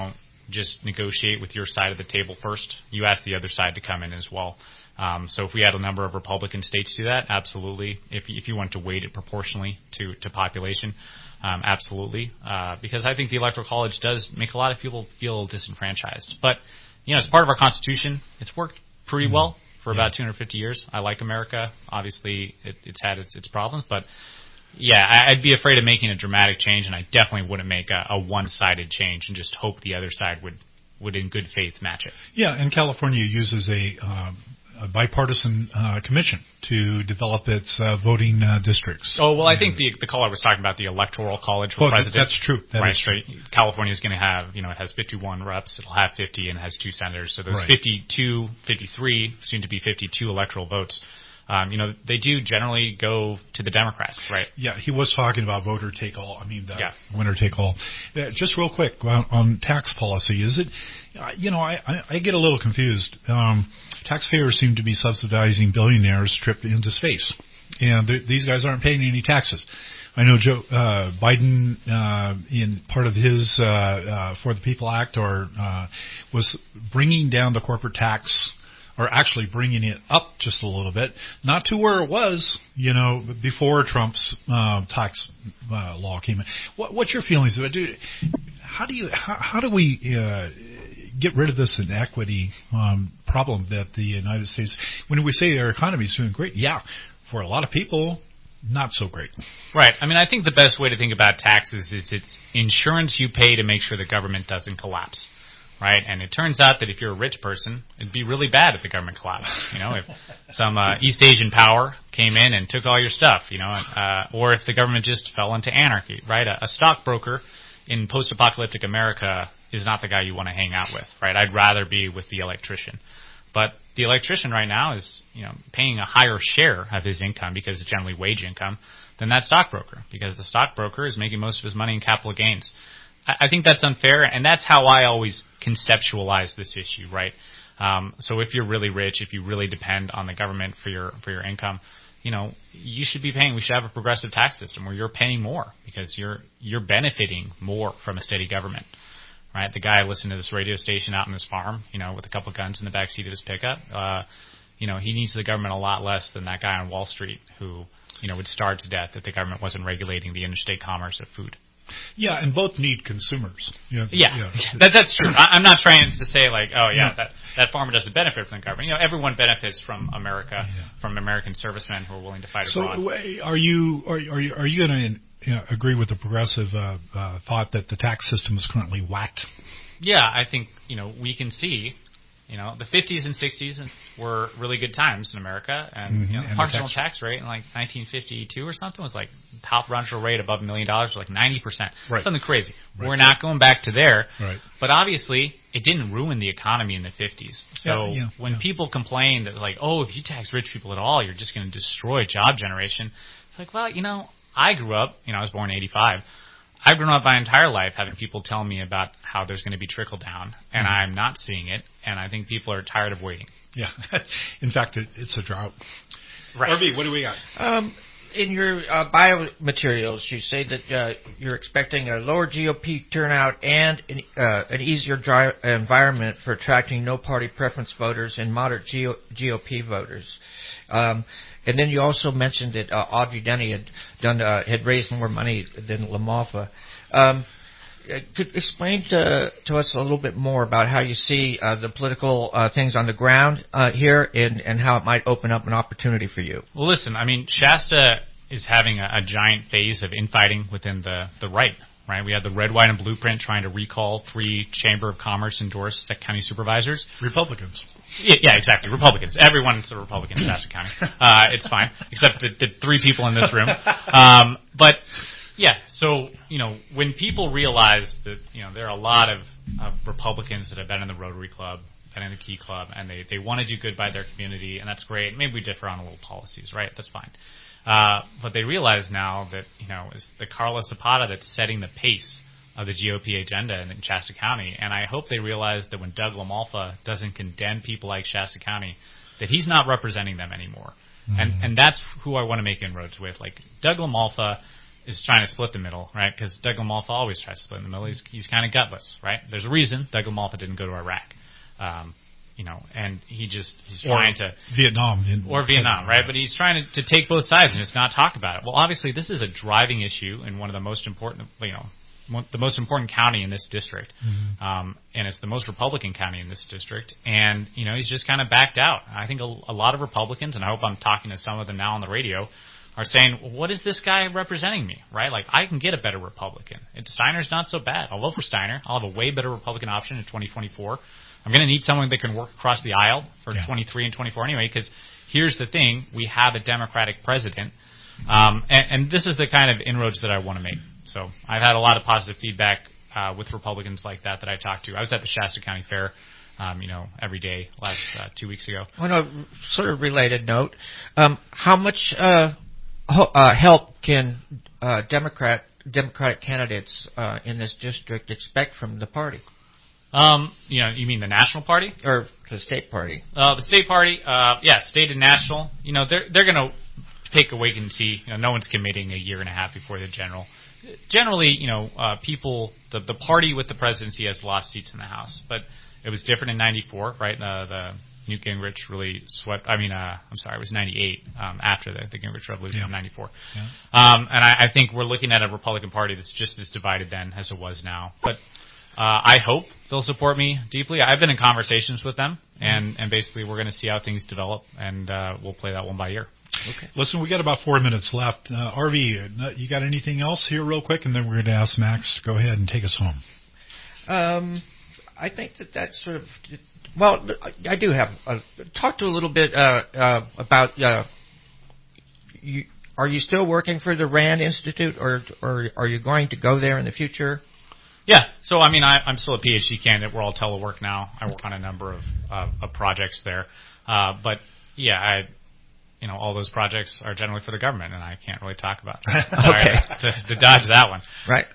just negotiate with your side of the table first. You ask the other side to come in as well. Um, so if we had a number of Republican states do that, absolutely. If if you want to weight it proportionally to, to population, um, absolutely. Uh, because I think the Electoral College does make a lot of people feel disenfranchised. But, you know, as part of our Constitution, it's worked pretty mm-hmm. well for yeah. about two hundred fifty years. I like America. Obviously, it, it's had its, its problems. But, yeah, I, I'd be afraid of making a dramatic change, and I definitely wouldn't make a, a one-sided change and just hope the other side would, would in good faith match it. Yeah, and California uses a... Um, a bipartisan uh, commission to develop its uh, voting uh, districts. Oh, well, I think the the caller was talking about the Electoral College for oh, president. That's true. That right, is true. So California is going to have, you know, it has fifty-one reps, it'll have fifty, and has two senators. So those right. fifty-two, fifty-three, soon to be fifty-two electoral votes, um, you know, they do generally go to the Democrats, right? Yeah, he was talking about voter take all. I mean, the yeah. winner take all. Uh, just real quick on, on tax policy, is it? Uh, you know, I, I, I get a little confused. Um, taxpayers seem to be subsidizing billionaires' trip into space, and th- these guys aren't paying any taxes. I know Joe uh, Biden, uh, in part of his uh, uh, For the People Act, or uh, was bringing down the corporate tax, or actually bringing it up just a little bit, not to where it was, you know, before Trump's uh, tax uh, law came in. What, what's your feelings about it? How do you how, how do we uh, get rid of this inequity um, problem that the United States, when we say our economy is doing great, yeah, for a lot of people, not so great. Right. I mean, I think the best way to think about taxes is it's insurance you pay to make sure the government doesn't collapse. Right, and it turns out that if you're a rich person, it'd be really bad if the government collapsed. You know, if some uh, East Asian power came in and took all your stuff, you know, uh, or if the government just fell into anarchy. Right, a, a stockbroker in post-apocalyptic America is not the guy you want to hang out with. Right, I'd rather be with the electrician. But the electrician right now is, you know, paying a higher share of his income, because it's generally wage income, than that stockbroker, because the stockbroker is making most of his money in capital gains. I think that's unfair, and that's how I always conceptualize this issue, right? Um, so if you're really rich, if you really depend on the government for your for your income, you know, you should be paying. We should have a progressive tax system where you're paying more because you're you're benefiting more from a steady government, right? The guy listening to this radio station out on this farm, you know, with a couple of guns in the backseat of his pickup, uh, you know, he needs the government a lot less than that guy on Wall Street who, you know, would starve to death if the government wasn't regulating the interstate commerce of food. Yeah, and both need consumers. You know, yeah, yeah. That, that's true. I, I'm not trying to say like, oh yeah, no. that that farmer doesn't benefit from the government. You know, everyone benefits from America, yeah. from American servicemen who are willing to fight so abroad. So, are you are, are you are you going to you know, agree with the progressive uh, uh, thought that the tax system is currently whacked? Yeah, I think you know we can see. You know, the fifties and sixties were really good times in America, and mm-hmm. you know, the marginal tax rate in like nineteen fifty-two or something was like top rental rate above a million dollars was like ninety percent, right. something crazy. Right. We're not going back to there, right. but obviously it didn't ruin the economy in the fifties. So yeah, yeah, when yeah. people complain that like, oh, if you tax rich people at all, you're just going to destroy job generation. It's like, well, you know, I grew up, you know, I was born in eighty-five. I've grown up my entire life having people tell me about how there's going to be trickle down, and mm-hmm. I'm not seeing it, and I think people are tired of waiting. Yeah. In fact, it, it's a drought. Right. R V, what do we got? Um, in your uh, biomaterials, you say that uh, you're expecting a lower G O P turnout and an, uh, an easier dry environment for attracting no-party preference voters and moderate G O- G O P voters. Um, And then you also mentioned that uh, Audrey Denny had done uh, had raised more money than LaMalfa. Um, could you explain to, to us a little bit more about how you see uh, the political uh, things on the ground uh, here, and, and how it might open up an opportunity for you? Well, listen, I mean, Shasta is having a, a giant phase of infighting within the, the right. Right, we had the red, white, and blueprint trying to recall three Chamber of Commerce endorsed county supervisors. Republicans. Yeah, yeah, exactly. Republicans. Everyone's a Republican in Shasta County. Uh, it's fine, except the, the three people in this room. Um, but yeah, so you know, when people realize that you know there are a lot of, of Republicans that have been in the Rotary Club, been in the Key Club, and they they want to do good by their community, and that's great. Maybe we differ on a little policies, right? That's fine. Uh, but they realize now that, you know, it's the Carla Zapata that's setting the pace of the G O P agenda in, in Shasta County. And I hope they realize that when Doug LaMalfa doesn't condemn people like Shasta County, that he's not representing them anymore. Mm-hmm. And and that's who I want to make inroads with. Like, Doug LaMalfa is trying to split the middle, right? Because Doug LaMalfa always tries to split in the middle. He's he's kind of gutless, right? There's a reason Doug LaMalfa didn't go to Iraq, um, you know, and he just he's or trying to Vietnam in, or Vietnam, right? But he's trying to, to take both sides and just not talk about it. Well, obviously, this is a driving issue in one of the most important, you know, the most important county in this district, mm-hmm. um, and it's the most Republican county in this district. And you know, he's just kind of backed out. I think a, a lot of Republicans, and I hope I'm talking to some of them now on the radio, are saying, well, what is this guy representing me, right? Like, I can get a better Republican. It, Steiner's not so bad. I'll vote for Steiner. I'll have a way better Republican option in twenty twenty-four. I'm going to need someone that can work across the aisle for yeah. twenty-three and twenty-four anyway, because here's the thing. We have a Democratic president, um, and, and this is the kind of inroads that I want to make. So I've had a lot of positive feedback uh, with Republicans like that that I talked to. I was at the Shasta County Fair, um, you know, every day last uh, two weeks ago. On a sort of related note, um, how much uh, ho- uh, help can uh, Democrat Democratic candidates uh, in this district expect from the party? Um, you know, you mean the national party or the state party? Uh, the state party, uh, yeah, state and national. You know, they're they're going to take a wait and see. You know, no one's committing a year and a half before the general. Generally, you know, uh, people, the the party with the presidency has lost seats in the House, but it was different in ninety-four, right? Uh, the Newt Gingrich really swept. I mean, uh, I'm sorry, it was ninety-eight um, after the, the Gingrich Revolution yeah. in ninety-four. Yeah. Um, and I, I think we're looking at a Republican Party that's just as divided then as it was now. But uh, I hope they'll support me deeply. I've been in conversations with them, and, and basically we're going to see how things develop, and uh, we'll play that one by ear. Okay. Listen, we got about four minutes left. Uh, R V, you got anything else here real quick? And then we're going to ask Max to go ahead and take us home. Um, I think that that's sort of, well, I do have, uh, talk to a little bit uh, uh, about, uh, you, are you still working for the RAND Institute, or, or are you going to go there in the future? Yeah, so I mean, I, I'm still a PhD candidate. We're all telework now. I work on a number of, uh, of projects there. Uh, but, yeah, I... You know, all those projects are generally for the government, and I can't really talk about them. Okay. to, to dodge that one. Right.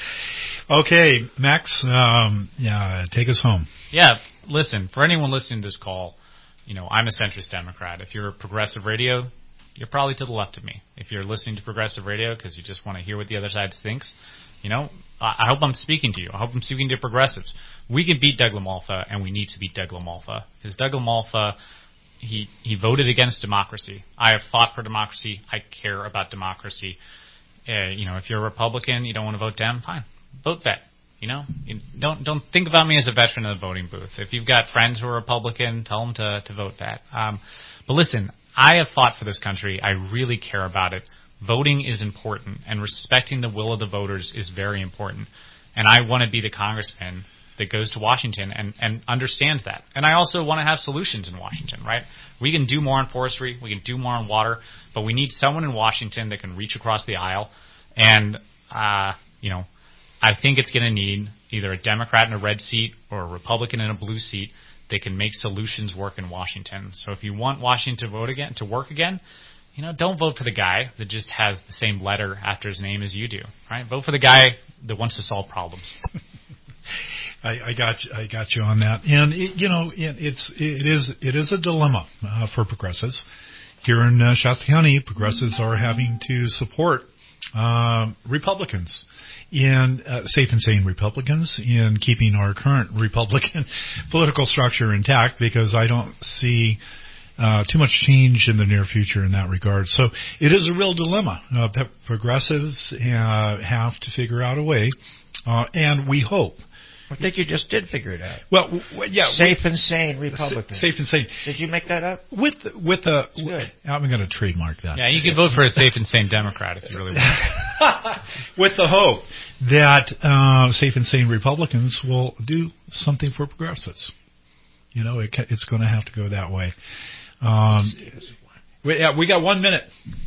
Okay, Max, um, yeah, take us home. Yeah, listen, for anyone listening to this call, you know, I'm a centrist Democrat. If you're a progressive radio, you're probably to the left of me. If you're listening to progressive radio because you just want to hear what the other side thinks, you know, I, I hope I'm speaking to you. I hope I'm speaking to progressives. We can beat Doug LaMalfa, and we need to beat Doug LaMalfa, because Doug LaMalfa, He he voted against democracy. I have fought for democracy. I care about democracy. Uh, you know, if you're a Republican, you don't want to vote Dem, fine, vote vet. You know, you don't don't think about me as a veteran of the voting booth. If you've got friends who are Republican, tell them to to vote vet. Um, but listen, I have fought for this country. I really care about it. Voting is important, and respecting the will of the voters is very important. And I want to be the congressman that goes to Washington and, and understands that. And I also want to have solutions in Washington, right? We can do more on forestry, we can do more on water, but we need someone in Washington that can reach across the aisle. And, uh, you know, I think it's going to need either a Democrat in a red seat or a Republican in a blue seat that can make solutions work in Washington. So if you want Washington to vote again, to work again, you know, don't vote for the guy that just has the same letter after his name as you do, right? Vote for the guy that wants to solve problems. I, I got you, I got you on that, and it, you know it, it's it is it is a dilemma uh, for progressives here in uh, Shasta County. Progressives are having to support uh, Republicans, in uh, safe and sane Republicans, in keeping our current Republican political structure intact, because I don't see uh, too much change in the near future in that regard. So it is a real dilemma uh, that progressives uh, have to figure out a way, uh, and we hope. I think you just did figure it out. Well, w- yeah, safe we, and sane Republican. Safe and sane. Did you make that up? With with a, w- I'm going to trademark that. Yeah, you can vote for a safe and sane Democrat if you really want. With the hope that uh, safe and sane Republicans will do something for progressives. You know, it, it's going to have to go that way. Um, we, yeah, we got one minute.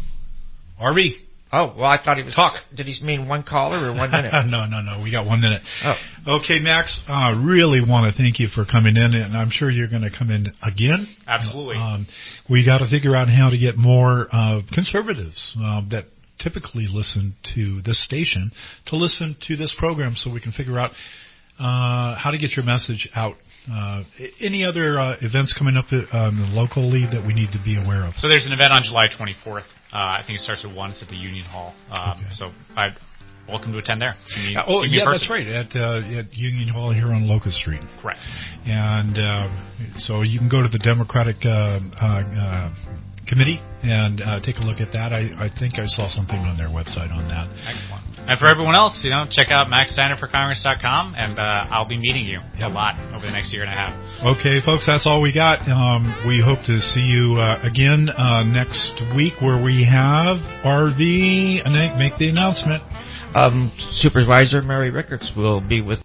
R V. Oh, well, I thought he was... Talk. Did he mean one caller or one minute? no, no, no. We got one minute. Oh. Okay, Max, I uh, really want to thank you for coming in, and I'm sure you're going to come in again. Absolutely. Um, we got to figure out how to get more uh, conservatives uh, that typically listen to this station to listen to this program, so we can figure out uh, how to get your message out Uh, any other uh, events coming up um, locally that we need to be aware of? So there's an event on July twenty-fourth. Uh, I think it starts at one. It's at the Union Hall. Um, okay. So I welcome to attend there. Me, uh, oh, yeah, that's right, at, uh, at Union Hall here on Locust Street. Correct. And uh, so you can go to the Democratic uh, uh, uh, Committee and uh, take a look at that. I, I think I saw something on their website on that. Excellent. And for everyone else, you know, check out max steiner for congress dot com, and uh, I'll be meeting you yep. a lot over the next year and a half. Okay, folks, that's all we got. Um, we hope to see you uh, again uh, next week, where we have R V. And make the announcement. Um, Supervisor Mary Rickards will be with